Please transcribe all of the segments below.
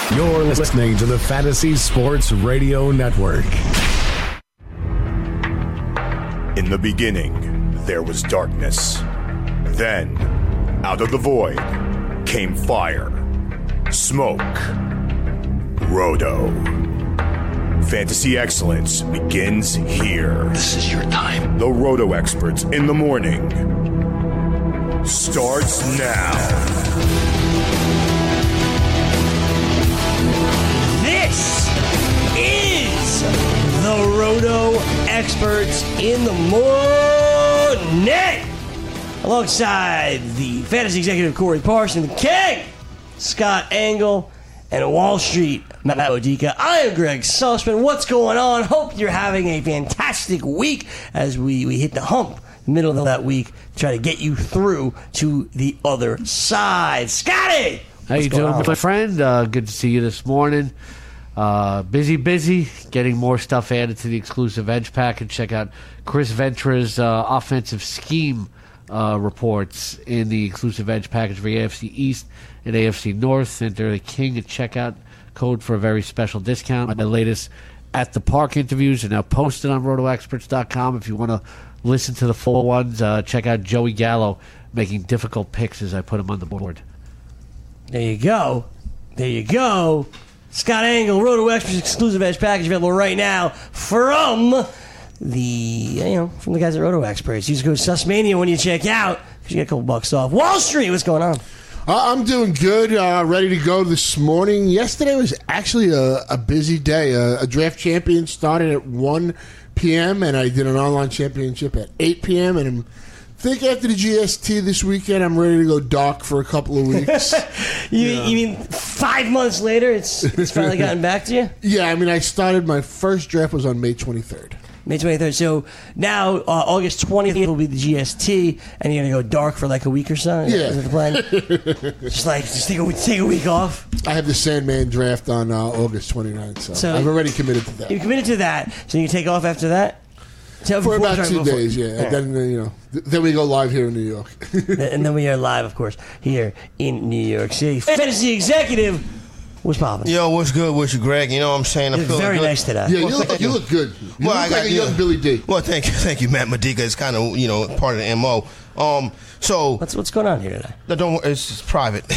You're listening to the Fantasy Sports Radio Network. In the beginning, there was darkness. Then, out of the void, came fire, smoke, Roto. Fantasy excellence begins here. This is your time. The Roto experts in the morning starts now. This is the Roto experts in the morning. Alongside the fantasy executive Corey Parson, the king, Scott Engel, and Wall Street, Matt Modica. I am Greg Sussman. What's going on? Hope you're having a fantastic week as we hit the hump, middle of that week, to try to get you through to the other side. Scotty! How you doing, my friend? Good to see you this morning. Busy, getting more stuff added to the exclusive Edge package. Check out Chris Ventra's offensive scheme reports in the exclusive Edge package for AFC East and AFC North. Enter the King at checkout code for a very special discount. My latest At the Park interviews are now posted on rotoexperts.com. If you want to listen to the full ones, check out Joey Gallo making difficult picks as I put him on the board. There you go. Scott Engel, Roto Experts exclusive Edge package available right now from the guys at Roto Experts. Use code Sussmania when you check out because you get a couple bucks off. Wall Street, what's going on? I'm doing good. Ready to go this morning. Yesterday was actually a busy day. A draft champion started at 1 p.m. and I did an online championship at 8 p.m. and I think after the GST this weekend, I'm ready to go dark for a couple of weeks. You mean 5 months later, it's finally gotten back to you? Yeah, I mean, I started, my first draft was on May 23rd. May 23rd. So now August 20th will be the GST, and you're going to go dark for like a week or so? Yeah. Is that the plan? just take a week off? I have the Sandman draft on August 29th, so I've already committed to that. You're committed to that, so you can take off after that? For about 2 days, yeah. Right. And then, then we go live here in New York. And then we are live, of course, here in New York City. Fantasy executive, what's poppin'? Yo, what's good with you, Greg? You know what I'm saying? You're very nice today. Yeah, you look good. You look like a young Billy D. Well, thank you, Matt Modica. It's kind of, part of the MO. So what's going on here today? No, don't worry, it's private.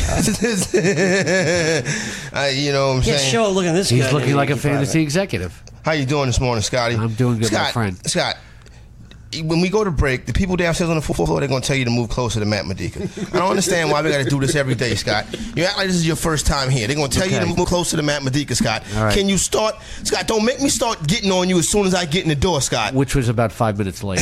You know what I'm saying? Show looking this He's good. looking like a fantasy executive. How you doing this morning, Scotty? I'm doing good, Scott, my friend. Scott, when we go to break, the people downstairs on the fourth floor, they're going to tell you to move closer to Matt Modica. I don't understand why we got to do this every day, Scott. You act like this is your first time here. They're going to tell you to move closer to Matt Modica, Scott. All right. Can you start? Scott, don't make me start getting on you as soon as I get in the door, Scott. Which was about 5 minutes late.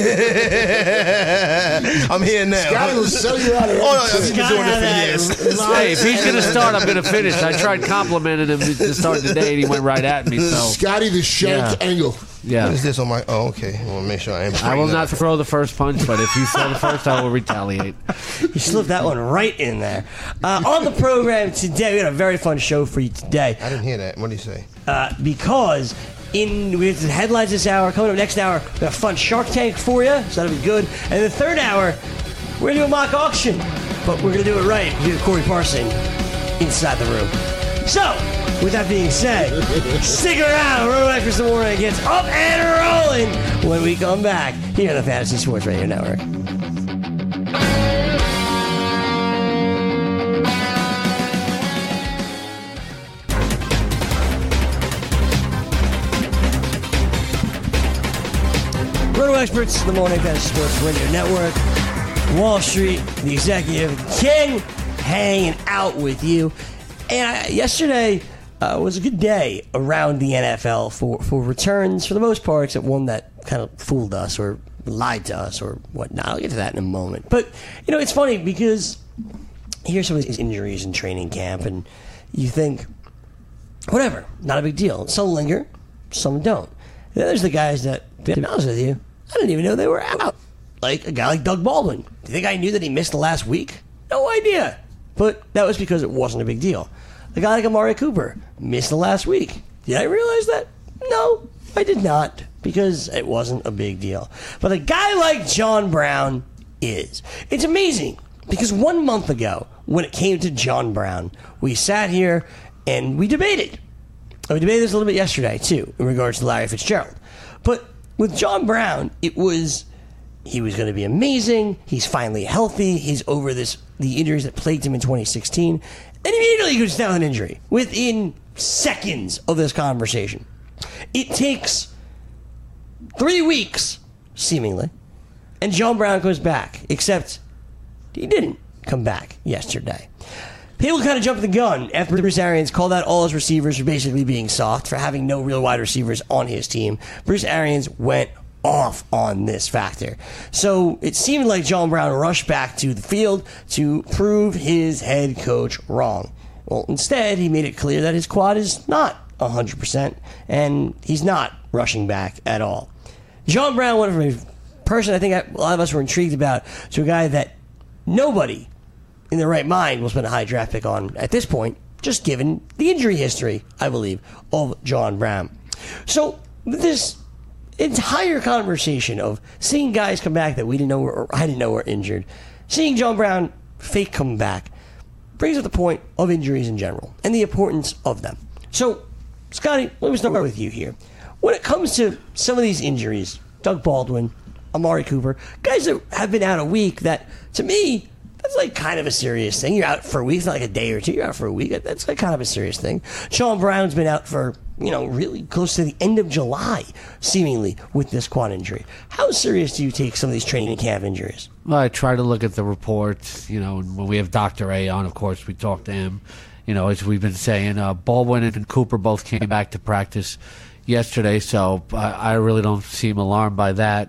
I'm here now. Scott will sell you out of I've been doing it for years. Hey, if he's going to start, I'm going to finish. I tried complimenting him to start the day, and he went right at me. So Scotty the Shank Engel. Yeah. What is this on my... Oh, okay. I want to make sure I am... I will not throw the first punch, but if you throw the first, I will retaliate. You slipped that one right in there. On the program today, we got a very fun show for you today. I didn't hear that. What did he say? Because we have the headlines this hour. Coming up next hour, we got a fun Shark Tank for you, so that'll be good. And the third hour, we're going to do a mock auction, but we're going to do it right. We're going to Corey Parson inside the room. So, with that being said, stick around. Roto Experts in the morning gets up and rolling when we come back here on the Fantasy Sports Radio Network. Roto Experts in the morning, Fantasy Sports Radio Network. Wall Street, the executive king, hanging out with you. And yesterday was a good day around the NFL for returns, for the most part, except one that kind of fooled us or lied to us or whatnot. I'll get to that in a moment. But, it's funny because you hear some of these injuries in training camp, and you think, whatever, not a big deal. Some linger, some don't. And then there's the guys that, to be honest with you, I didn't even know they were out. Like a guy like Doug Baldwin. Do you think I knew that he missed the last week? No idea. But that was because it wasn't a big deal. A guy like Amari Cooper missed the last week. Did I realize that? No, I did not, because it wasn't a big deal. But a guy like John Brown is. It's amazing, because 1 month ago, when it came to John Brown, we sat here And we debated. We debated this a little bit yesterday, too, in regards to Larry Fitzgerald. But with John Brown, it was he was going to be amazing. He's finally healthy. He's over the injuries that plagued him in 2016. And immediately he goes down with an injury within seconds of this conversation. It takes 3 weeks, seemingly, and John Brown goes back, except he didn't come back yesterday. People kind of jumped the gun after Bruce Arians called out all his receivers for basically being soft, for having no real wide receivers on his team. Bruce Arians went off on this factor. So it seemed like John Brown rushed back to the field to prove his head coach wrong. Well, instead, he made it clear that his quad is not 100%, and he's not rushing back at all. John Brown went from a person I think a lot of us were intrigued about to a guy that nobody in their right mind will spend a high draft pick on at this point, just given the injury history, I believe, of John Brown. So this entire conversation of seeing guys come back that we didn't know or I didn't know were injured, seeing John Brown fake come back, brings up the point of injuries in general and the importance of them. So, Scotty, let me start with you here. When it comes to some of these injuries, Doug Baldwin, Amari Cooper, guys that have been out a week, that, to me, that's like kind of a serious thing. You're out for a week, it's not like a day or two. You're out for a week. That's like kind of a serious thing. John Brown's been out for, really close to the end of July, seemingly, with this quad injury. How serious do you take some of these training camp injuries? Well, I try to look at the reports. And when we have Dr. A on, of course, we talk to him. As we've been saying, Baldwin and Cooper both came back to practice yesterday, so I really don't seem alarmed by that.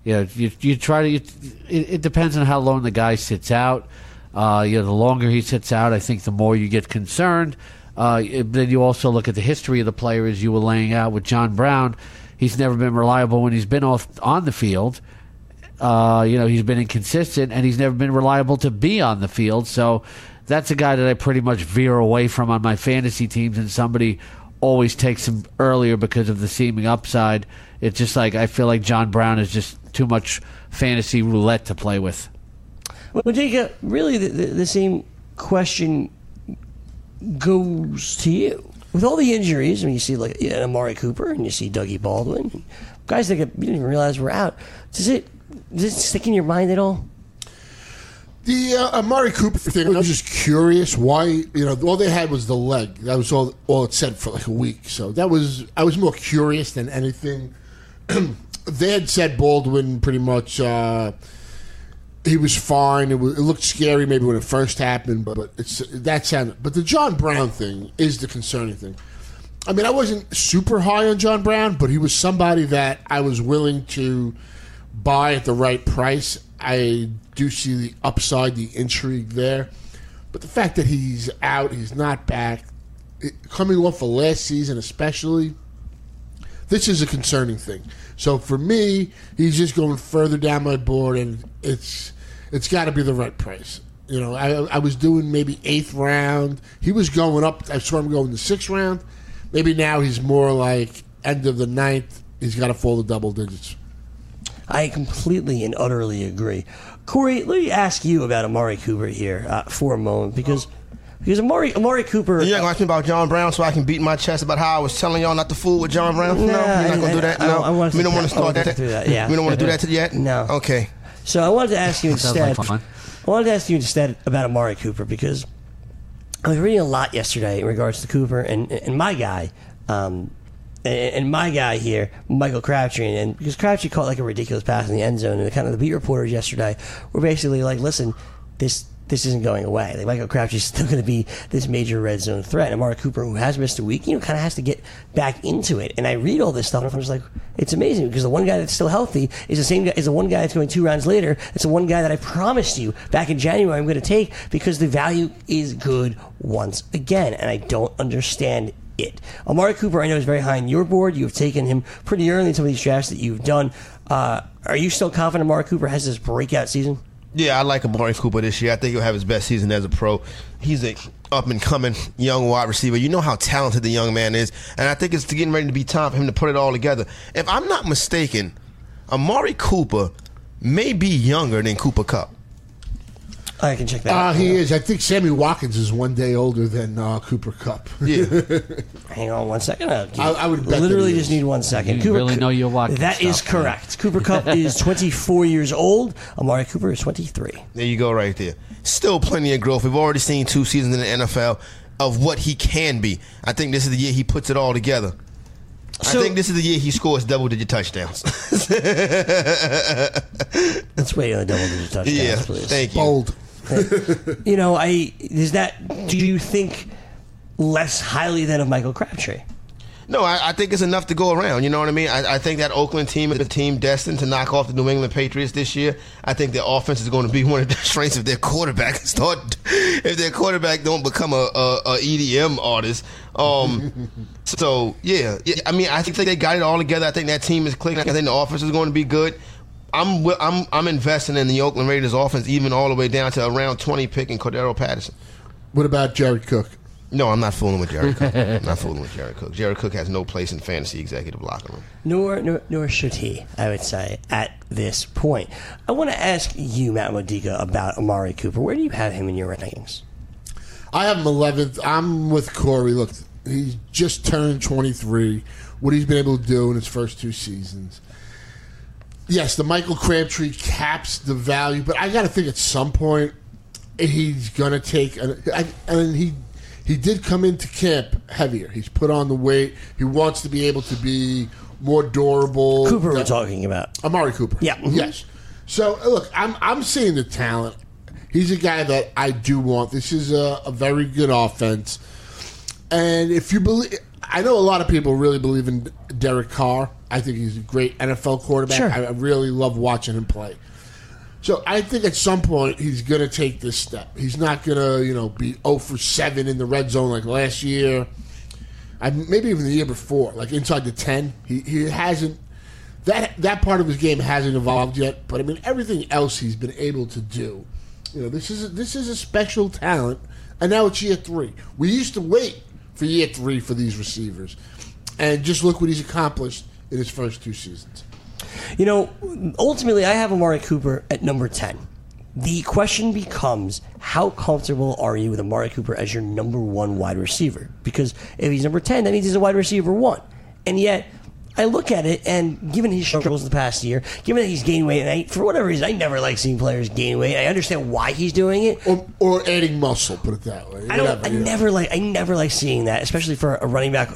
You try to. It depends on how long the guy sits out. The longer he sits out, I think the more you get concerned. Then you also look at the history of the player, as you were laying out with John Brown. He's never been reliable when he's been on the field. He's been inconsistent, and he's never been reliable to be on the field. So that's a guy that I pretty much veer away from on my fantasy teams, and somebody always takes him earlier because of the seeming upside. It's just like I feel like John Brown is just too much fantasy roulette to play with. Well, Jacob, really the same question goes to you. With all the injuries, you see like Amari Cooper and you see Dougie Baldwin, guys that you didn't even realize were out. Does it stick in your mind at all? The Amari Cooper thing, I was just curious why, all they had was the leg. That was all it said for like a week. So I was more curious than anything. They had said Baldwin pretty much, he was fine. It looked scary maybe when it first happened, but the John Brown thing is the concerning thing. I mean, I wasn't super high on John Brown, but he was somebody that I was willing to buy at the right price. I do see the upside, the intrigue there. But the fact that he's out, he's not back, coming off of last season especially, this is a concerning thing. So for me, he's just going further down my board, and it's got to be the right price. I was doing maybe 8th round. He was going up. I saw him go in the 6th round. Maybe now he's more like end of the 9th. He's got to fall to double digits. I completely and utterly agree. Corey, let me ask you about Amari Cooper here for a moment, because Amari Cooper... You're not going to ask me about John Brown so I can beat my chest about how I was telling y'all not to fool with John Brown? No, you're not going to do that? No? We don't want to start that? Yeah. We don't want to do that yet? No. Okay. So I wanted to ask you instead... Like fun. I wanted to ask you instead about Amari Cooper, because I was reading a lot yesterday in regards to Cooper and my guy... And my guy here, Michael Crabtree, and because Crabtree caught like a ridiculous pass in the end zone, and the beat reporters yesterday were basically like, "Listen, this isn't going away. Like Michael Crabtree's still going to be this major red zone threat." And Amari Cooper, who has missed a week, kind of has to get back into it. And I read all this stuff, and I'm just like, it's amazing, because the one guy that's still healthy is the same guy, is the one guy that's going 2 rounds later. It's the one guy that I promised you back in January I'm going to take, because the value is good once again, and I don't understand it. Amari Cooper, I know, is very high on your board. You've taken him pretty early in some of these drafts that you've done. Are you still confident Amari Cooper has this breakout season? Yeah, I like Amari Cooper this year. I think he'll have his best season as a pro. He's a up-and-coming young wide receiver. You know how talented the young man is, and I think it's getting ready to be time for him to put it all together. If I'm not mistaken, Amari Cooper may be younger than Cooper Kupp. I can check that out. He is. I think Sammy Watkins is 1 day older than Cooper Kupp. Yeah. Hang on 1 second. I would bet literally that he just is. need 1 second. You really know your Watkins That is stuff, correct. Cooper Kupp is 24 years old. Amari Cooper is 23. There you go, right there. Still plenty of growth. We've already seen 2 seasons in the NFL of what he can be. I think this is the year he puts it all together. So- I think this is the year he scores double-digit touchdowns. Let's wait on the double-digit touchdowns, Yeah, please. thank you. Bold. Do you think less highly than of Michael Crabtree? No, I think it's enough to go around. You know what I mean? I think that Oakland team is a team destined to knock off the New England Patriots this year. I think their offense is going to be one of the strengths if their quarterback don't become a EDM artist. So yeah. I mean, I think they got it all together. I think that team is clicking. I think the offense is going to be good. I'm investing in the Oakland Raiders offense, even all the way down to around 20 picking Cordero Patterson. What about Jared Cook? No, I'm not fooling with Jared Cook. I'm not fooling with Jared Cook. Jared Cook has no place in fantasy executive locker room. Nor should he, I would say, at this point. I want to ask you, Matt Modica, about Amari Cooper. Where do you have him in your rankings? I have him 11th. I'm with Corey. Look, he's just turned 23. What he's been able to do in his first 2 seasons. Yes, the Michael Crabtree caps the value, but I got to think at some point he's going to take... And he did come into camp heavier. He's put on the weight. He wants to be able to be more durable. Cooper we're talking about. Amari Cooper. Yeah. Mm-hmm. Yes. So, look, I'm seeing the talent. He's a guy that I do want. This is a very good offense. And if you believe... I know a lot of people really believe in Derek Carr. I think he's a great NFL quarterback. Sure. I really love watching him play. So I think at some point he's going to take this step. He's not going to, be 0 for 7 in the red zone like last year. Maybe even the year before, like inside the 10. He hasn't... That part of his game hasn't evolved yet. But, I mean, everything else he's been able to do. This is a special talent. And now it's year 3. We used to wait for year 3 for these receivers. And just look what he's accomplished in his first 2 seasons. Ultimately, I have Amari Cooper at number 10. The question becomes, how comfortable are you with Amari Cooper as your number 1 wide receiver? Because if he's number 10, that means he's a wide receiver 1. And yet, I look at it, and given his struggles the past year, given that he's gained weight, and for whatever reason, I never like seeing players gain weight. I understand why he's doing it. Or adding muscle, put it that way. I never like seeing that, especially for a running back.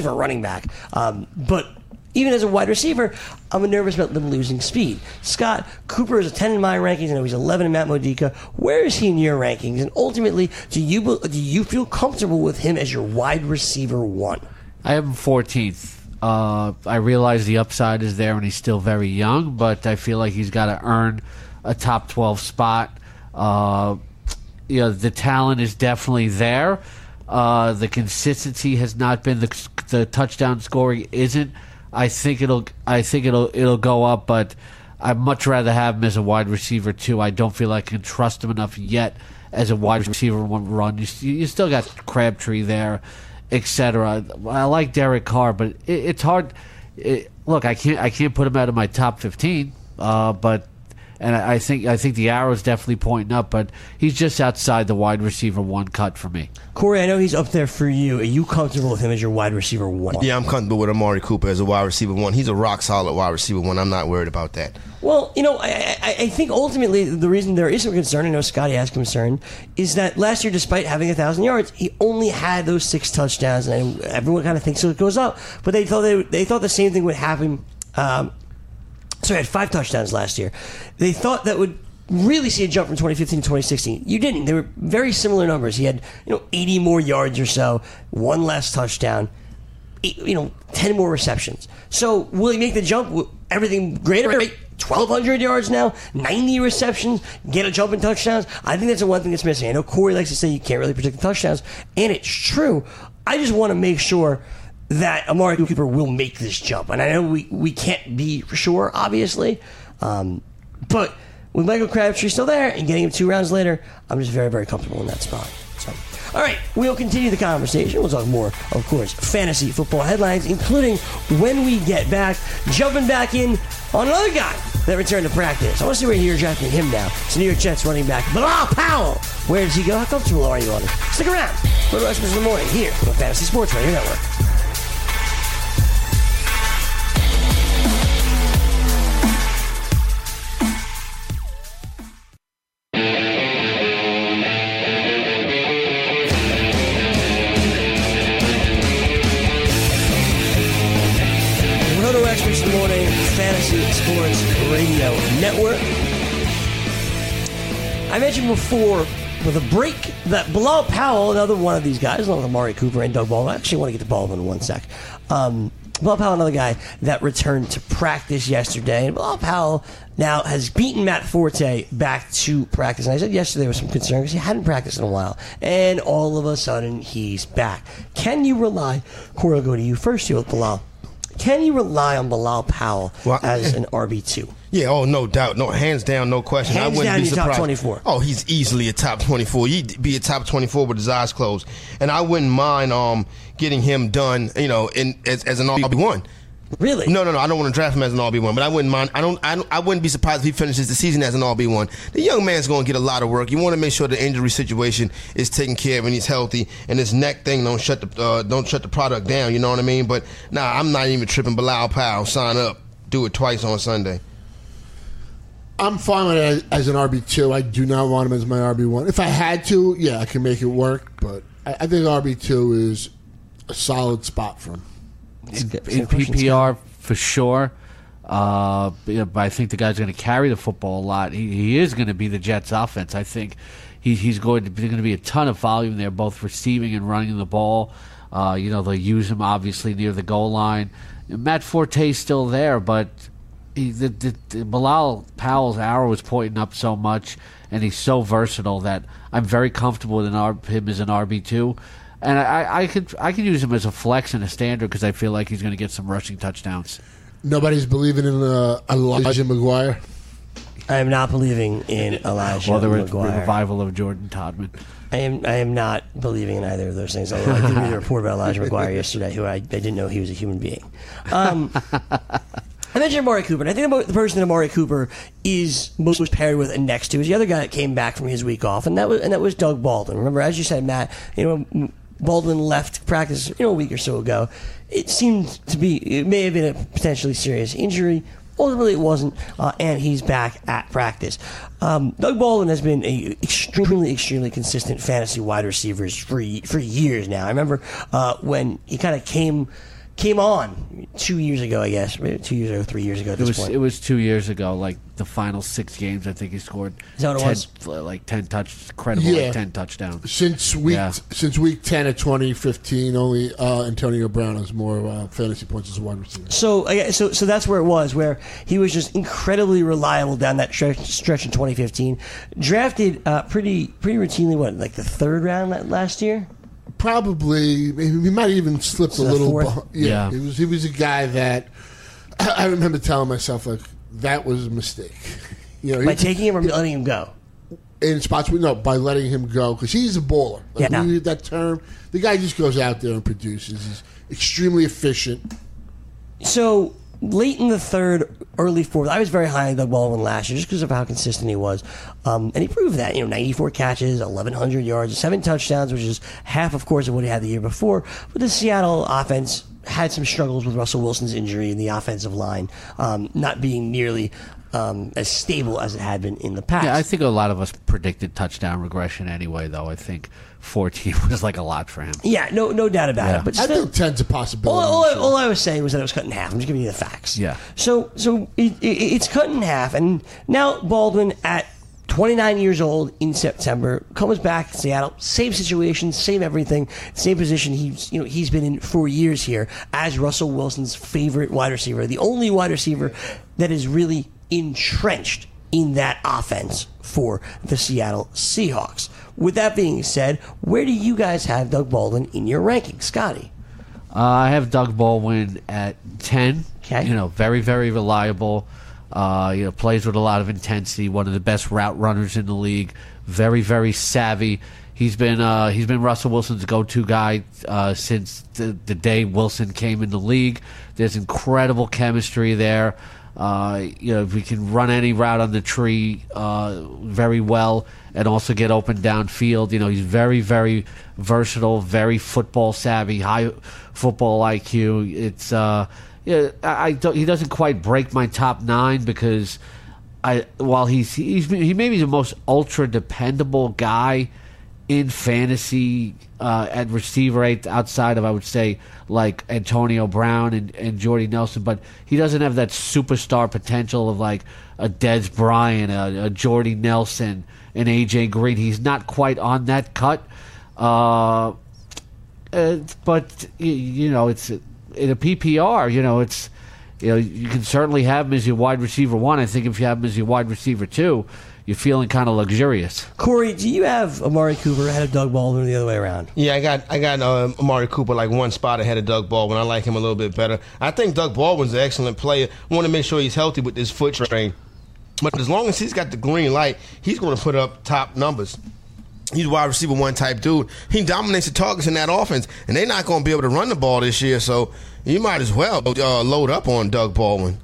But even as a wide receiver, I'm nervous about them losing speed. Scott, Cooper is a 10 in my rankings. I know he's 11 in Matt Modica. Where is he in your rankings? And ultimately, do you feel comfortable with him as your wide receiver 1? I have him 14th. I realize the upside is there and he's still very young, but I feel like he's got to earn a top 12 spot. The talent is definitely there. The consistency has not been the touchdown scoring isn't. I think it'll go up, but I'd much rather have him as a wide receiver too. I don't feel like I can trust him enough yet as a wide receiver run. You still got Crabtree there, etc. I like Derek Carr, but it's hard. Look, I can't put him out of my top 15, but I think the arrow's definitely pointing up, but he's just outside the wide receiver 1 cut for me. Corey, I know he's up there for you. Are you comfortable with him as your wide receiver 1? Yeah, I'm comfortable with Amari Cooper as a wide receiver 1. He's a rock solid wide receiver 1. I'm not worried about that. Well, I think ultimately the reason there is some concern, I know Scotty has concern, is that last year, despite having 1,000 yards, he only had those 6 touchdowns, and everyone kind of thinks it goes up. But they thought the same thing would happen. So he had 5 touchdowns last year. They thought that would really see a jump from 2015 to 2016. You didn't. They were very similar numbers. He had 80 more yards or so, 1 less touchdown, 10 more receptions. So will he make the jump? Everything greater? 1,200 yards now, 90 receptions, get a jump in touchdowns. I think that's the one thing that's missing. I know Corey likes to say you can't really predict the touchdowns, and it's true. I just want to make sure that Amari Cooper will make this jump. And I know we can't be for sure, obviously. But with Michael Crabtree still there and getting him 2 rounds later, I'm just very, very comfortable in that spot. So, All right, we'll continue the conversation. We'll talk more, of course, fantasy football headlines, including when we get back, jumping back in on another guy that returned to practice. I want to see where you're drafting him now. It's New York Jets running back Bilal Powell. Where does he go? How comfortable are you on him? Stick around. Roto Experts in the morning here on Fantasy Sports Radio Network. Fantasy Sports Radio Network. I mentioned before with a break that Bilal Powell, another one of these guys, along with Amari Cooper and Doug Baldwin. I actually want to get to Baldwin in one sec. Bilal Powell, another guy that returned to practice yesterday. And Bilal Powell now has beaten Matt Forte back to practice. And I said yesterday there was some concern because he hadn't practiced in a while. And all of a sudden, he's back. Can you rely, Corey, I'll go to you first here with Bilal. Can you rely on Bilal Powell as an RB2? Yeah, no doubt. No, hands down, no question. Hands I wouldn't down, be he's surprised. top 24. Oh, he's easily a top 24. He'd be a top 24 with his eyes closed. And I wouldn't mind getting him done, as an RB1. Really? No. I don't want to draft him as an RB1, but I wouldn't mind. I wouldn't be surprised if he finishes the season as an RB1. The young man's going to get a lot of work. You want to make sure the injury situation is taken care of and he's healthy, and his neck thing don't shut the product down. You know what I mean? But I'm not even tripping. Bilal Powell, sign up, do it twice on Sunday. I'm fine with it as an RB2. I do not want him as my RB1. If I had to, I can make it work, but I think RB2 is a solid spot for him. In PPR, for sure. But I think the guy's going to carry the football a lot. He is going to be the Jets' offense. I think he's going to be a ton of volume there, both receiving and running the ball. They'll use him, obviously, near the goal line. Matt Forte's still there, but Bilal Powell's arrow is pointing up so much, and he's so versatile that I'm very comfortable with him as an RB2. And I could use him as a flex and a standard because I feel like he's going to get some rushing touchdowns. Nobody's believing in Elijah McGuire. I am not believing in Elijah McGuire. The revival of Jordan Todman. I am not believing in either of those things. Although I did read a report about Elijah McGuire yesterday, who I didn't know he was a human being. I mentioned Amari Cooper, and I think the person that Amari Cooper is most paired with and next to is the other guy that came back from his week off, and that was Doug Baldwin. Remember, as you said, Matt, Baldwin left practice a week or so ago. It may have been a potentially serious injury. Ultimately, it wasn't, and he's back at practice. Doug Baldwin has been a extremely, extremely consistent fantasy wide receiver for years now. I remember when he kind of came on 2 years ago, I guess. 2 years ago, 3 years ago at this point. It was 2 years ago, like the final 6 games, I think he scored. Is that what it was? 10 touchdowns. Since week 10 of 2015, only Antonio Brown has more fantasy points as a wide receiver. So that's where it was, where he was just incredibly reliable down that stretch in 2015. Drafted pretty routinely, like the third round last year? Probably, he might have even slipped a little. Yeah. He was a guy that I remember telling myself, like, that was a mistake. By taking him or letting him go? In spots, by letting him go, because he's a baller. Like, when you hear that term, the guy just goes out there and produces. He's extremely efficient. So late in the third, early fourth, I was very high on Doug Baldwin last year just because of how consistent he was. And he proved that, 94 catches, 1,100 yards, 7 touchdowns, which is half, of course, of what he had the year before. But the Seattle offense had some struggles with Russell Wilson's injury in the offensive line, not being nearly as stable as it had been in the past. Yeah, I think a lot of us predicted touchdown regression anyway, though. I think 14 was like a lot for him. Yeah, no doubt about it. But still, I think 10's a possibility. All I was saying was that it was cut in half. I'm just giving you the facts. Yeah. So it's cut in half, and now Baldwin at 29 years old in September comes back to Seattle. Same situation, same everything, same position he's been in for years here as Russell Wilson's favorite wide receiver, the only wide receiver that is really entrenched in that offense for the Seattle Seahawks. With that being said, where do you guys have Doug Baldwin in your rankings, Scotty? I have Doug Baldwin at 10. Okay. Very, very reliable. Plays with a lot of intensity. One of the best route runners in the league. Very, very savvy. He's been Russell Wilson's go-to guy since the day Wilson came in the league. There's incredible chemistry there. If we can run any route on the tree very well and also get open downfield. He's very, very versatile, very football savvy, high football IQ. It's he doesn't quite break my top 9 because while he may be the most ultra dependable guy in fantasy at receiver outside of, I would say, like Antonio Brown and Jordy Nelson, but he doesn't have that superstar potential of like a Dez Bryant, a Jordy Nelson, an AJ Green. He's not quite on that cut, but it's in a PPR. It's you can certainly have him as your wide receiver 1. I think if you have him as your wide receiver 2, you're feeling kind of luxurious. Corey, do you have Amari Cooper ahead of Doug Baldwin or the other way around? Yeah, I got Amari Cooper like one spot ahead of Doug Baldwin. I like him a little bit better. I think Doug Baldwin's an excellent player. Want to make sure he's healthy with this foot strain. But as long as he's got the green light, he's going to put up top numbers. He's a wide receiver 1 type dude. He dominates the targets in that offense, and they're not going to be able to run the ball this year, so you might as well load up on Doug Baldwin.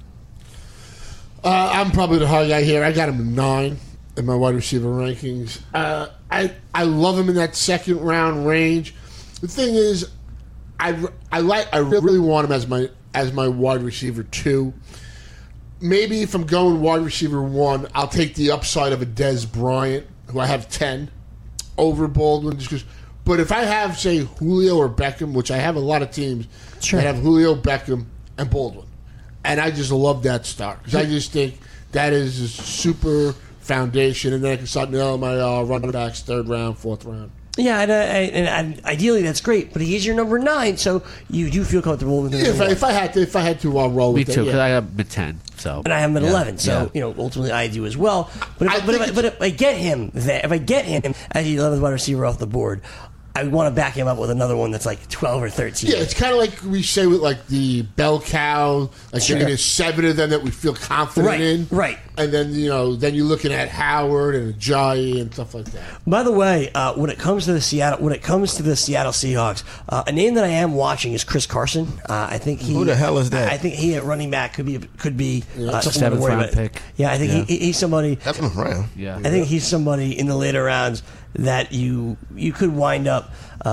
I'm probably the hard guy here. I got him 9 in my wide receiver rankings. I love him in that second round range. The thing is, I really want him as my wide receiver 2. Maybe if I'm going wide receiver 1, I'll take the upside of a Dez Bryant, who I have 10, over Baldwin. But if I have, say, Julio or Beckham, which I have a lot of teams that have Julio, Beckham, and Baldwin, and I just love that start because I just think that is a super foundation, and then I can start nailing my running backs 3rd round, 4th round. Yeah, and ideally that's great, but he's your number 9, so you do feel comfortable with him. If I had to roll with it. Me too, because I have him at 10. So. And I have him at 11, so ultimately I do as well. But if I get him as the 11th wide receiver off the board, I want to back him up with another one that's like 12 or 13. Yeah, it's kind of like we say with like the bell cow, like there's 7 of them that we feel confident in. Right. And then you're looking at Howard and Ajayi and stuff like that. By the way, when it comes to the Seattle Seahawks, a name that I am watching is Chris Carson. I think who the hell is that? I think he at running back could be it's a 7th round pick. Yeah, I think he's somebody. 7th round. Yeah, I think he's somebody in the later rounds that you could wind up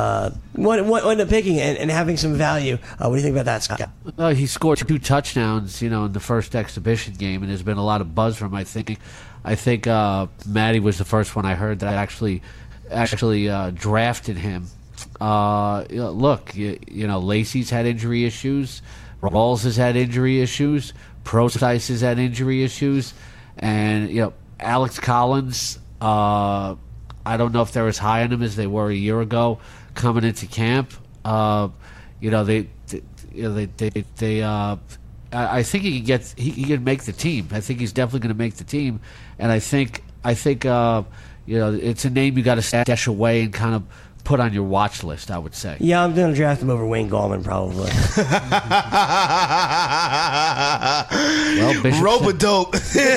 picking and having some value. What do you think about that, Scott? He scored 2 touchdowns, in the first exhibition game, and there's been a lot of buzz from him. I think Maddie was the first one I heard that actually drafted him. Look, Lacey's had injury issues, Rawls has had injury issues, Procise has had injury issues, and Alex Collins. I don't know if they're as high on him as they were a year ago coming into camp. I think he can make the team. I think he's definitely going to make the team, and I think it's a name you got to stash away and kind of put on your watch list, I would say. Yeah, I'm going to draft him over Wayne Gallman probably. Well, Rope-a-dope.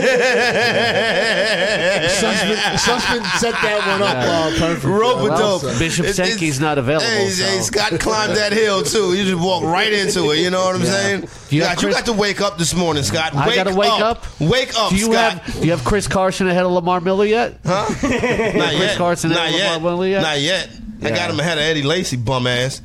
Sussman set that one up perfect. Rope-a-dope. Bishop Senke's not available. Hey, Scott climbed that hill too. You just walk right into it. You know what I'm saying? You got to wake up this morning, Scott. I got to wake up. Wake up, Scott. Do you have Chris Carson ahead of Lamar Miller yet? Huh? Not yet. Chris Carson ahead of Lamar Miller yet? Not yet. I got him ahead of Eddie Lacy, bum ass.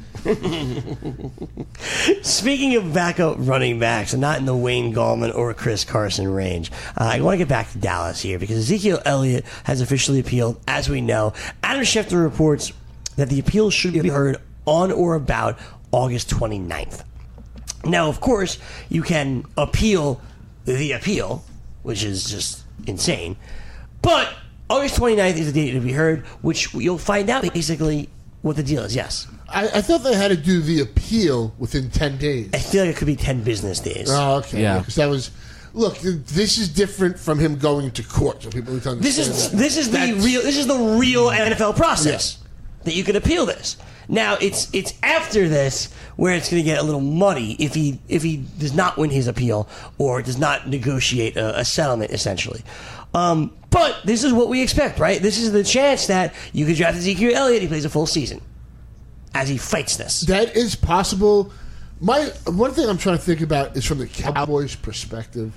Speaking of backup running backs, not in the Wayne Gallman or Chris Carson range, I want to get back to Dallas here because Ezekiel Elliott has officially appealed, as we know. Adam Schefter reports that the appeal should be heard on or about August 29th. Now, of course, you can appeal the appeal, which is just insane, but August 29th is the date to be heard, which you'll find out basically what the deal is, yes. I thought they had to do the appeal within 10 days. I feel like it could be 10 business days. Oh, okay. Yeah. Because that was... Look, this is different from him going to court. So people need to understand This is the real NFL process. that you can appeal this. Now it's after this where it's going to get a little muddy if he does not win his appeal or does not negotiate a settlement, essentially. But this is what we expect, right? This is the chance that you could draft Ezekiel Elliott. He plays a full season as he fights this. That is possible. One thing I'm trying to think about is from the Cowboys' perspective.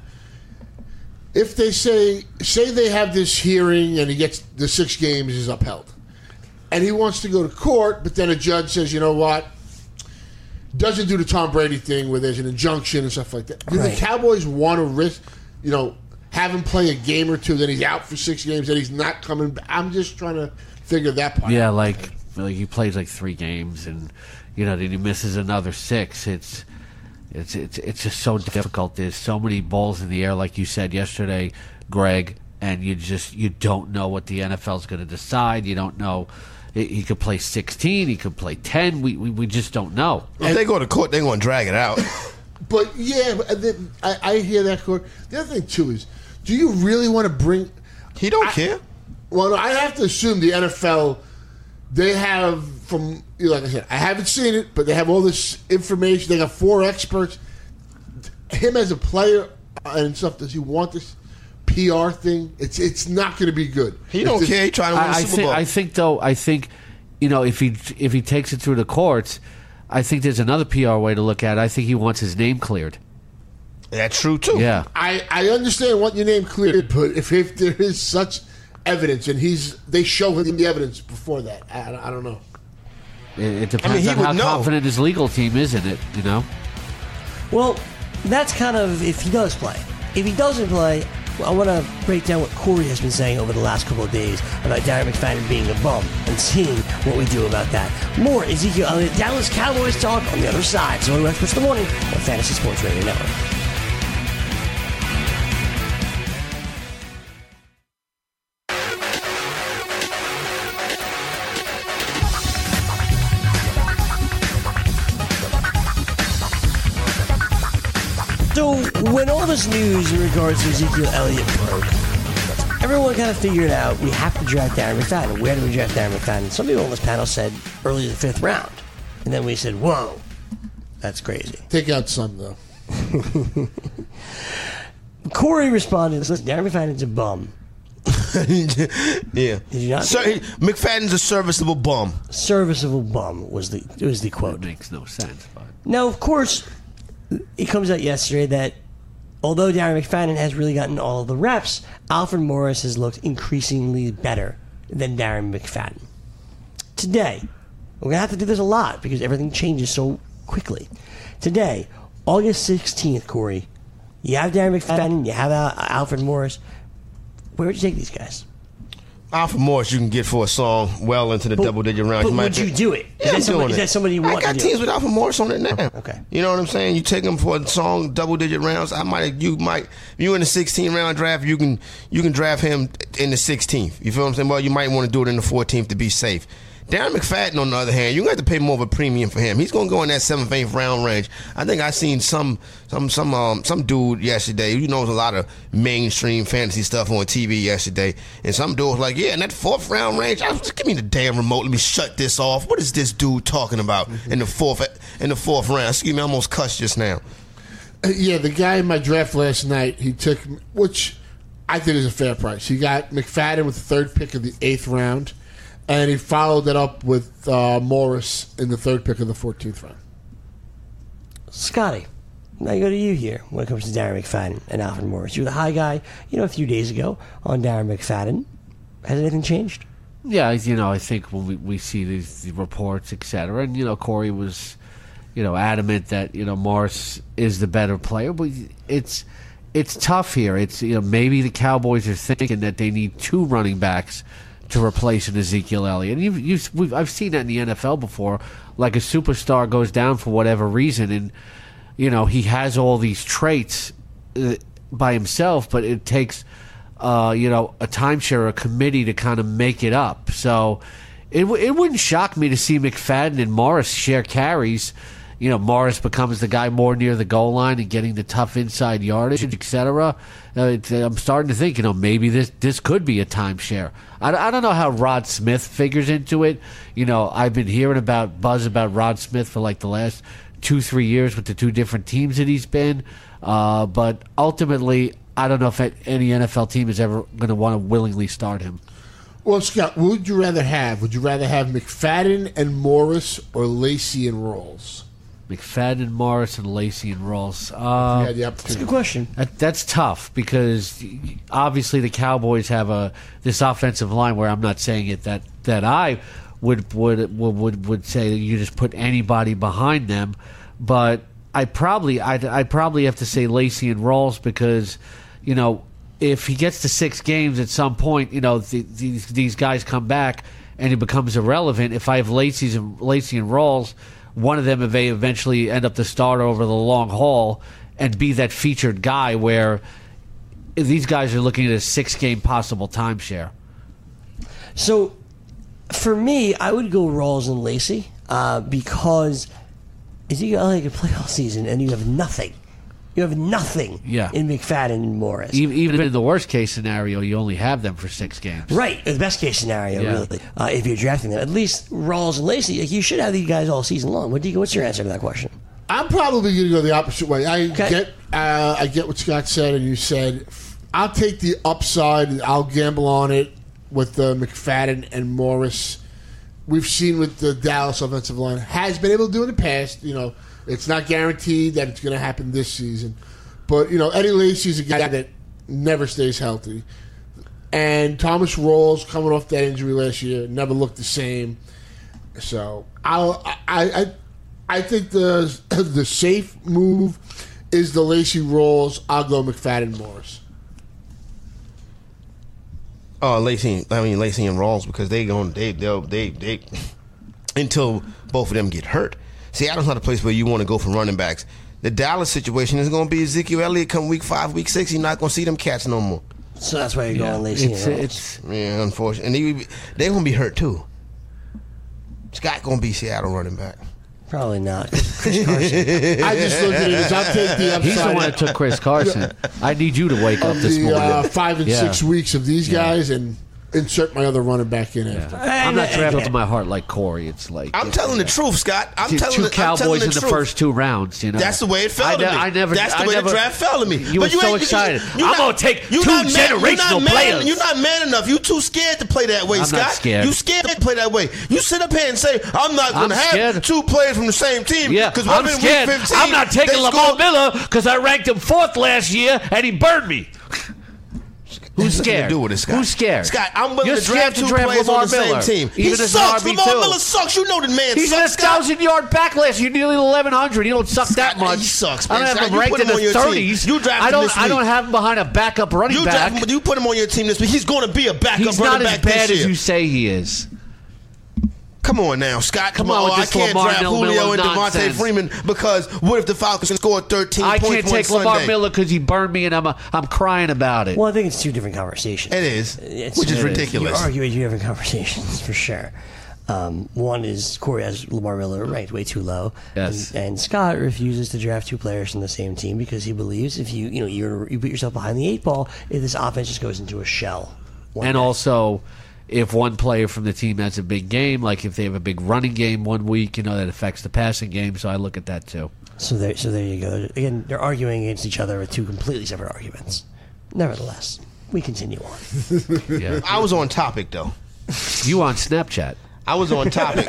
If they say they have this hearing and he gets the 6 games is upheld, and he wants to go to court, but then a judge says, you know what, doesn't do the Tom Brady thing where there's an injunction and stuff like that. Do the Cowboys want to risk, have him play a game or two, then he's out for 6 games, then he's not coming back? I'm just trying to figure that part out. Yeah, like he plays like 3 games and then he misses another 6. It's just so difficult. There's so many balls in the air, like you said yesterday, Greg, and you don't know what the NFL's going to decide. You don't know. He could play 16. He could play 10. We just don't know. If they go to court, they're going to drag it out. But yeah, I hear that, court. The other thing too is, do you really want to bring? He don't care. Well, no, I have to assume the NFL. They have, like I said, I haven't seen it, but they have all this information. They got 4 experts. Him as a player and stuff, does he want this PR thing? It's not going to be good. He don't care. He trying to win the Super Bowl. I think, if he takes it through the courts, I think there's another PR way to look at it. I think he wants his name cleared. That's true, too. Yeah. I understand wanting your name cleared, but if there is such evidence and they show him the evidence before that, I don't know. It depends on how confident his legal team is in it, Well, that's kind of if he does play. If he doesn't play, I want to break down what Corey has been saying over the last couple of days about Darren McFadden being a bum and seeing what we do about that. More Ezekiel Elliott, Dallas Cowboys talk on the other side. So we Experts in the morning on Fantasy Sports Radio Network. So, when all this news in regards to Ezekiel Elliott broke, everyone kind of figured out we have to draft Darren McFadden. Where do we draft Darren McFadden? Some people on this panel said early in the 5th round. And then we said, whoa, that's crazy. Take out some, though. Corey responded, listen, Darren McFadden's a bum. Yeah. Did you not? McFadden's a serviceable bum. Serviceable bum was the quote. It makes no sense. But. Now, of course, it comes out yesterday that although Darren McFadden has really gotten all of the reps, Alfred Morris has looked increasingly better than Darren McFadden. Today, we're going to have to do this a lot because everything changes so quickly. Today, August 16th, Corey, you have Darren McFadden, you have Alfred Morris. Where would you take these guys? Alfred Morris you can get for a song well into the double-digit rounds. But would you do it? Yeah, is that somebody you want to do? I got teams with Alfred Morris on it now. Okay. You know what I'm saying? You take him for a song, double-digit rounds. You in the 16-round draft, you can draft him in the 16th. You feel what I'm saying? Well, you might want to do it in the 14th to be safe. Darren McFadden, on the other hand, you're going to have to pay more of a premium for him. He's going to go in that 7th, 8th round range. I think I seen some dude yesterday who knows a lot of mainstream fantasy stuff on TV yesterday, and some dude was like, yeah, in that 4th round range, give me the damn remote. Let me shut this off. What is this dude talking about in the 4th round? Excuse me, I almost cussed just now. Yeah, the guy in my draft last night, he took, which I think is a fair price. He got McFadden with the 3rd pick of the 8th round. And he followed that up with Morris in the 3rd pick of the 14th round. Scotty, now I go to you here when it comes to Darren McFadden and Alfred Morris. You were the high guy, a few days ago on Darren McFadden. Has anything changed? Yeah, I think when we see these reports, etc., and Corey was, adamant that Morris is the better player, but it's tough here. It's maybe the Cowboys are thinking that they need 2 running backs to replace an Ezekiel Elliott. And I've seen that in the NFL before. Like a superstar goes down for whatever reason, and he has all these traits by himself, but it takes a timeshare, a committee to kind of make it up. So it wouldn't shock me to see McFadden and Morris share carries, Morris becomes the guy more near the goal line and getting the tough inside yardage, etc. I'm starting to think, maybe this could be a timeshare. I don't know how Rod Smith figures into it. I've been hearing buzz about Rod Smith for like the last 2-3 years with the 2 different teams that he's been. But ultimately, I don't know if any NFL team is ever going to want to willingly start him. Well, Scott, what would you rather have? Would you rather have McFadden and Morris or Lacy and Rawls? McFadden, Morris, and Lacy and Rawls. If you had the That's a opportunity. good question. That's tough because obviously the Cowboys have this offensive line where I'm not saying it that I would say that you just put anybody behind them, but I'd probably have to say Lacy and Rawls because if he gets to 6 games at some point, these guys come back and he becomes irrelevant. If I have Lacy and Rawls, one of them may eventually end up the starter over the long haul and be that featured guy where these guys are looking at a 6-game possible timeshare. So, for me, I would go Rawls and Lacy because you can play all season and you have nothing. You have nothing in McFadden and Morris. Even in the worst case scenario, you only have them for 6 games. Right, the best case scenario, really. If you're drafting them, at least Rawls and Lacy, you should have these guys all season long. What's your answer to that question? I'm probably going to go the opposite way. I get what Scott said, and you said I'll take the upside and I'll gamble on it with McFadden and Morris. We've seen with the Dallas offensive line has been able to do in the past. It's not guaranteed that it's going to happen this season. But, Eddie Lacy's a guy that never stays healthy. And Thomas Rawls, coming off that injury last year, never looked the same. So I think the safe move is the Lacy Rawls. I'll go McFadden Morris. Oh, Lacy and Rawls because they'll until both of them get hurt. Seattle's not a place where you want to go for running backs. The Dallas situation is going to be Ezekiel Elliott come week 5, week 6. You're not going to see them cats no more. So that's why you're going Lacy and Rawls. Unfortunately. And they're going to be hurt too. Scott going to be Seattle running back. Probably not. Chris Carson. I just looked at it as I'll take the upside. He's the one that took Chris Carson. I need you to wake up this morning. 5 and 6 weeks of these guys and insert my other running back in after. I'm not drafting to my heart like Corey. It's like I'm telling the truth, Scott. I'm telling two Cowboys in the first 2 rounds. That's the way it felt to me. That's the way the draft felt to me. You were so excited. I'm going to take 2 generational players. You're not man enough. You're too scared to play that way, I'm Scott. not scared. You scared to play that way. You sit up here and say, I'm not going to have 2 players from the same team. Yeah, I'm scared. Week 15, I'm not taking Lamar Miller because I ranked him 4th last year and he burned me. Who's scared? Do with it, Scott. Who's scared? Scott, I'm willing You're to draft 2 players Lamar on the Miller, same team. even He as sucks. an RB2. Lamar Miller sucks. You know the man He's sucks, in a 1,000-yard back last year, nearly 1,100. He don't suck that much. He sucks, I man. don't have him You ranked put in him the on your 30s. team. You drafted him this I don't week. have him behind a backup running back. You put him on your team this week. He's going to be a backup He's running not as back this bad year. as you say he is. Come on now, Scott. Come on with I this can't Lamar draft Miller Julio and Devontae nonsense. Freeman because what if the Falcons scored 13 I points can't on take Lamar Sunday? Miller because he burned me and I'm crying about it. Well, I think it's 2 different conversations. It is, which is ridiculous. You're arguing 2 different conversations for sure. One is Corey has Lamar Miller ranked way too low, Yes. and Scott refuses to draft 2 players from the same team because he believes if you put yourself behind the 8 ball, if this offense just goes into a shell. And also, if one player from the team has a big game, like if they have a big running game one week, that affects the passing game. So I look at that too. So there you go. Again, they're arguing against each other with 2 completely separate arguments. Nevertheless, we continue on. Yeah. I was on topic though. You on Snapchat? I was on topic.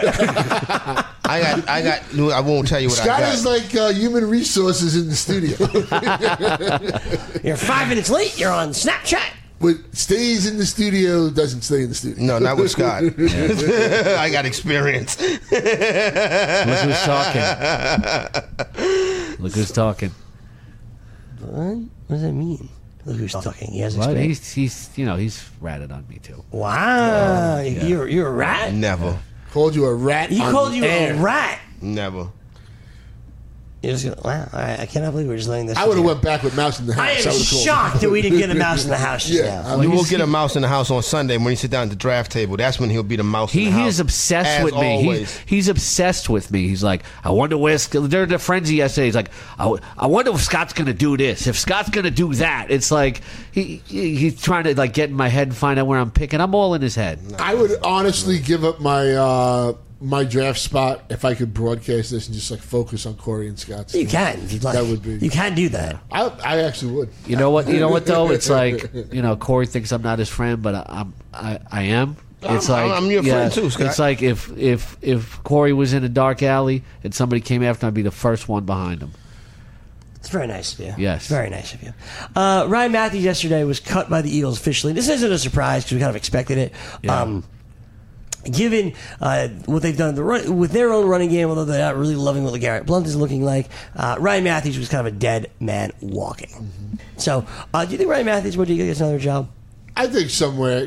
I won't tell you what Scott I got. is like human resources in the studio. You're 5 minutes late. You're on Snapchat. What stays in the studio doesn't stay in the studio. No, not with Scott. I got experience. Look who's talking. Look who's talking. What does that mean? Look who's talking. He has What? experience. He's ratted on me too. Wow. You're a rat? Never. Called you a rat. He on called you air. a rat. Never. You're just gonna, wow, all right, I cannot believe we're just letting this. I would have went back with Mouse in the House. I am would've called shocked that we didn't get a Mouse in the House just now. We will get a mouse in the house on Sunday when he sit down at the draft table. That's when he'll be the mouse in the house. He is obsessed as with me. always. He's obsessed with me. He's like, I wonder where they're the frenzy yesterday. He's like, I wonder if Scott's going to do this. If Scott's going to do that. It's like he's trying to like get in my head and find out where I'm picking. I'm all in his head. I would honestly give up my draft spot if I could broadcast this and just like focus on Corey and Scott's. You can, if you'd like. That would be. You can do that. I actually would. You know what? You know what though? It's like Corey thinks I'm not his friend, but I am. It's I'm your friend too, Scott. It's like if Corey was in a dark alley and somebody came after him, I'd be the first one behind him. It's very nice of you. Yes. It's very nice of you. Ryan Matthews yesterday was cut by the Eagles officially. This isn't a surprise because we kind of expected it. Yeah. Given what they've done with their own running game, although they're not really loving what LeGarrette Blount is looking like, Ryan Matthews was kind of a dead man walking. Mm-hmm. So, do you think Ryan Matthews would get another job? I think somewhere.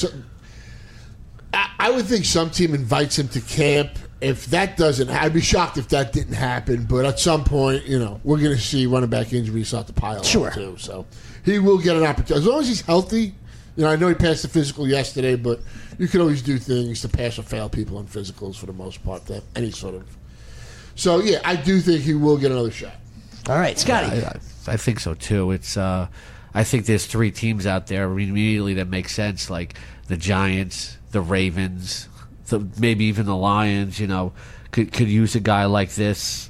I would think some team invites him to camp. If that doesn't, I'd be shocked if that didn't happen. But at some point, we're going to see running back injuries start to pile up too. So he will get an opportunity as long as he's healthy. I know he passed the physical yesterday, but you can always do things to pass or fail people in physicals for the most part. Any sort of. So yeah, I do think he will get another shot. All right, Scotty. I think so too. It's I think there's three teams out there immediately that make sense, like the Giants, the Ravens, maybe even the Lions. Could use a guy like this.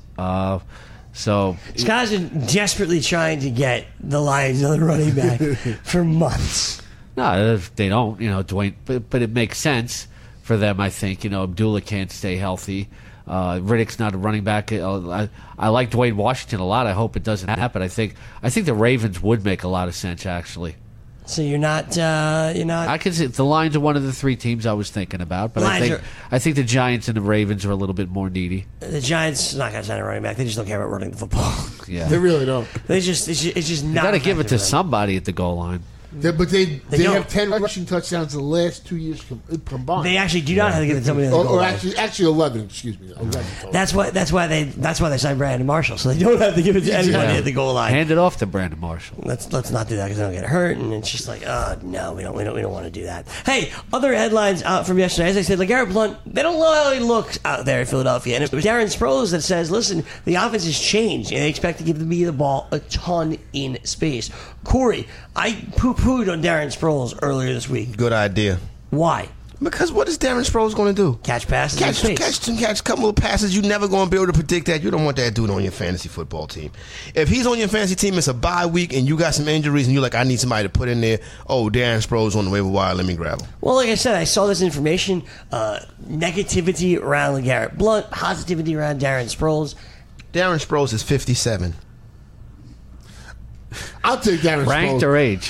So Scott's been desperately trying to get the Lions another running back for months. No, they don't. Dwayne, but it makes sense for them. I think Abdullah can't stay healthy. Riddick's not a running back. I like Dwayne Washington a lot. I hope it doesn't happen. I think the Ravens would make a lot of sense actually. So you're not. I can see the Lions are one of the three teams I was thinking about, but I think the Giants and the Ravens are a little bit more needy. The Giants are not going to sign a running back. They just don't care about running the football. Yeah, they really don't. It's just not. You got to give it to somebody at the goal line. But they have 10 rushing touchdowns the last 2 years combined. They actually do not have to give it to somebody. Or actually 11. Excuse me. 11 that's why they signed Brandon Marshall, so they don't have to give it to anybody at the goal line. Hand it off to Brandon Marshall. Let's not do that because they don't get hurt, and it's just like, no, we don't want to do that. Hey, other headlines from yesterday. As I said, LeGarrette Blount, they don't know how he looks out there in Philadelphia, and it was Darren Sproles that says, listen, the offense has changed, and they expect to give me the ball a ton in space. Corey, I poo-pooed on Darren Sproles earlier this week. Good idea. Why? Because what is Darren Sproles going to do? Catch passes in space. Catch a couple of passes. You're never going to be able to predict that. You don't want that dude on your fantasy football team. If he's on your fantasy team, it's a bye week, and you got some injuries, and you're like, I need somebody to put in there. Oh, Darren Sproles on the waiver wire. Let me grab him. Well, like I said, I saw this information. Negativity around LeGarrette Blount. Positivity around Darren Sproles. Darren Sproles is 57. I'll take Darren Ranked Sproles. or age?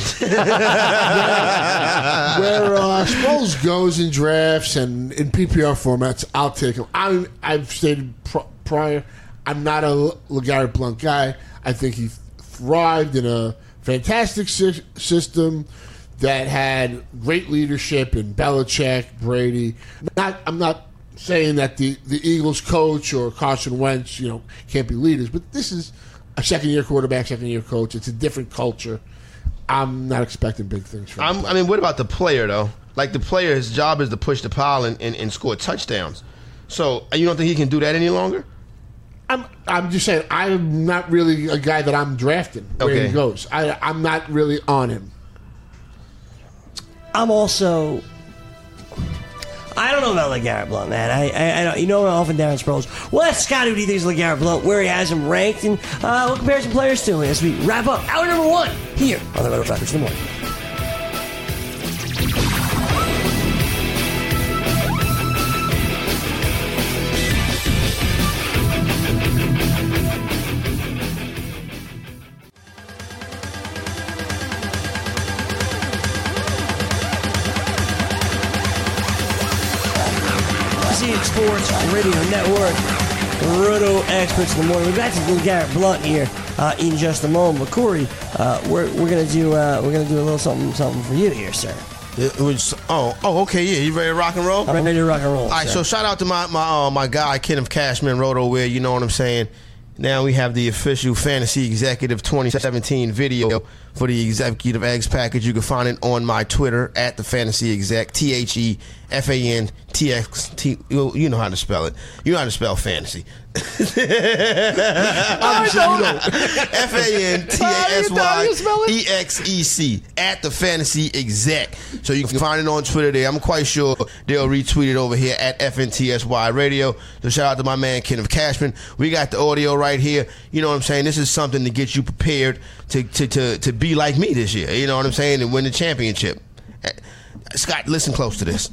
Where Sproles goes in drafts and in PPR formats, I'll take him. I've stated prior, I'm not a LeGarrette Blount guy. I think he thrived in a fantastic system that had great leadership in Belichick, Brady. I'm not saying that the Eagles coach or Carson Wentz, can't be leaders, but this is a second-year quarterback, second-year coach. It's a different culture. I'm not expecting big things from him. What about the player, though? Like, the player, his job is to push the pile and score touchdowns. So, you don't think he can do that any longer? I'm just saying, I'm not really a guy that I'm drafting where he goes. I'm not really on him. I'm also... I don't know about LeGarrette Blount, man. I don't, how often Darren Sproles. Well, ask Scott who he thinks LeGarrette Blount, where he has him ranked, and we'll compare some players to him as we wrap up hour number 1 here on the Roto Factors in the morning. Sports Radio Network, Roto Experts in the morning. We're back to LeGarrette Blount here in just a moment. But Corey, we're gonna do a little something for you here, sir. It was okay, yeah. You ready to rock and roll? I'm ready to rock and roll. All right, so shout out to my guy Kenneth Cashman, Roto, where you know what I'm saying. Now we have the official Fantasy Executive 2017 video for the Executive Eggs package. You can find it on my Twitter at the Fantasy Exec, TheFantXT. You know how to spell it. You know how to spell fantasy. FANTASYEXEC at the Fantasy Exec. So you can find it on Twitter there. I'm quite sure they'll retweet it over here at FNTSY Radio. So shout out to my man Kenneth Cashman. We got the audio right here. You know what I'm saying? This is something to get you prepared to be like me this year. You know what I'm saying? And win the championship. Scott, listen close to this.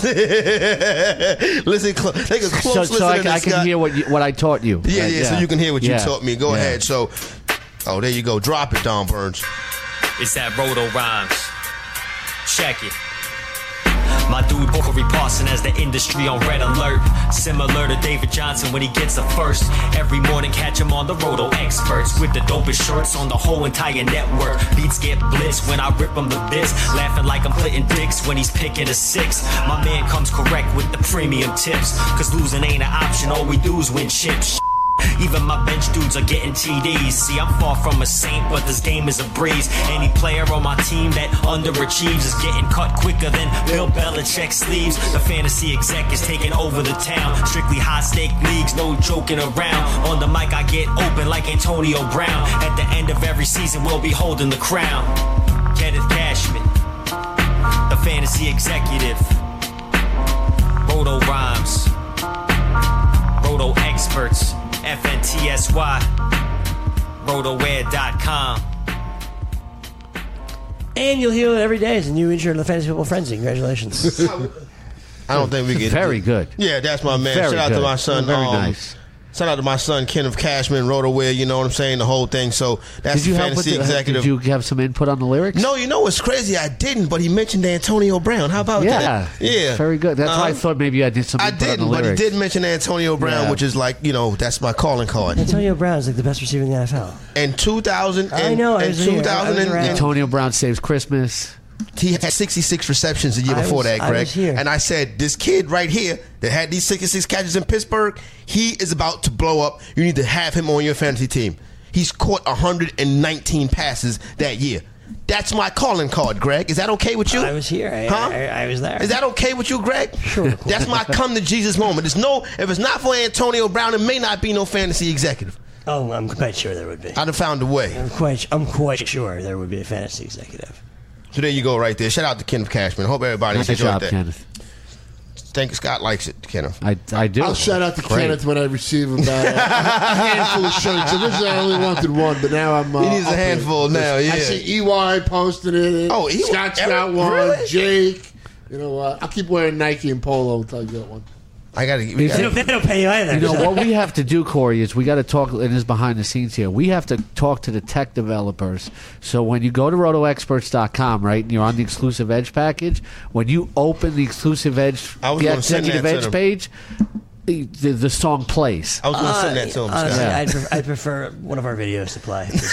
Listen close. Take a close listen so to this, I can Scott. hear what I taught you. Yeah, so you can hear what you Yeah. taught me. Go ahead. So, there you go. Drop it, Don Burns. It's that Roto Rhymes. Check it. My dude Corey Parson has the industry on red alert. Similar to David Johnson when he gets a first. Every morning catch him on the Roto Experts with the dopest shirts on the whole entire network. Beats get blitzed when I rip him the bits. Laughing like I'm Clinton Dix when he's picking a six. My man comes correct with the premium tips. Cause losing ain't an option, all we do is win chips. Even my bench dudes are getting TDs. See, I'm far from a saint, but this game is a breeze. Any player on my team that underachieves is getting cut quicker than Bill Belichick sleeves. The Fantasy Exec is taking over the town. Strictly high-stake leagues, no joking around. On the mic, I get open like Antonio Brown. At the end of every season, we'll be holding the crown. Kenneth Cashman, the Fantasy Executive. Roto Rhymes, Roto Experts. FNTSY, RotoWare.com. And you'll hear it every day as a new intro to the Fantasy Football Frenzy. Congratulations. I don't think we get Very good. Yeah, that's my man. Very Shout out good. to my son. Very nice. Shout out to my son Kenneth Cashman, Rotoware. You know what I'm saying? The whole thing. So that's Did you the help with Fantasy Executive. Did you have some input on the lyrics? No, you know what's crazy? I didn't, but he mentioned Antonio Brown. How about that? Yeah. Very good. That's why I thought maybe I did some I input on didn't, the but he lyrics. did mention Antonio Brown, Yeah. which is like, that's my calling card. Antonio Brown's like the best receiver in the NFL. In 2000, I know, I in was here. I was 2000, around. Antonio Brown saves Christmas. he had 66 receptions the year I before was- that, I Greg. was here. And I said, this kid right here that had these 66 catches in Pittsburgh, he is about to blow up. You need to have him on your fantasy team. He's caught 119 passes that year. That's my calling card, Greg. Is that okay with you? I was here. I was there. Is that okay with you, Greg? Sure. That's my come to Jesus moment. If it's not for Antonio Brown, it may not be no fantasy executive. Oh, I'm quite sure there would be. I'd have found a way. I'm quite sure there would be a fantasy executive. So there you go right there. Shout out to Kenneth Cashman. Hope everybody Nice enjoyed job, that. Kenneth. Think Scott likes it, Kenneth. I do. I'll shout out to Great. Kenneth when I receive about a handful of shirts. Originally, I only wanted one, but now I'm. He needs a up handful in it. now, yeah. I see EY posting it. Oh, EY? Scott's got one. Really? Jake. You know what? I'll keep wearing Nike and Polo until I get one. I gotta. They don't pay you either. You know what we have to do, Corey, is we got to talk. And this is behind the scenes here. We have to talk to the tech developers. So when you go to RotoExperts.com, right, and you're on the exclusive Edge package, when you open the exclusive Edge, I was the gonna send executive that to Edge them. page, the song plays. I was going to send that to him, Honestly, Scott. I'd prefer one of our videos to play. This is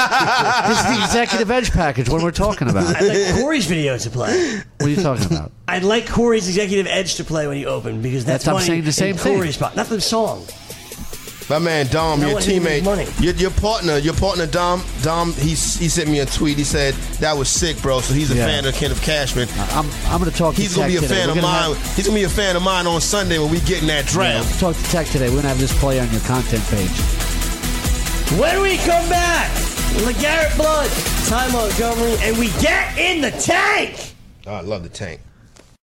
the executive Edge package. What we're talking about? I'd like Corey's video to play. What are you talking about? I'd like Corey's executive edge to play when you open because that's I'm money saying the same in thing. Corey's spot, not the song. My man Dom, No your one needs teammate, money. your partner Dom, he sent me a tweet. He said that was sick, bro. So he's a Yeah. fan of Kenneth Cashman. I'm going to talk to He's gonna be Tech a today. fan We're of gonna mine. have- He's gonna be a fan of mine on Sunday when we get in that Yeah, draft. talk to Tech today. We're going to have this play on your content page. When we come back, LeGarrette Blount, Ty Montgomery, and we get in the tank. Oh, I love the tank.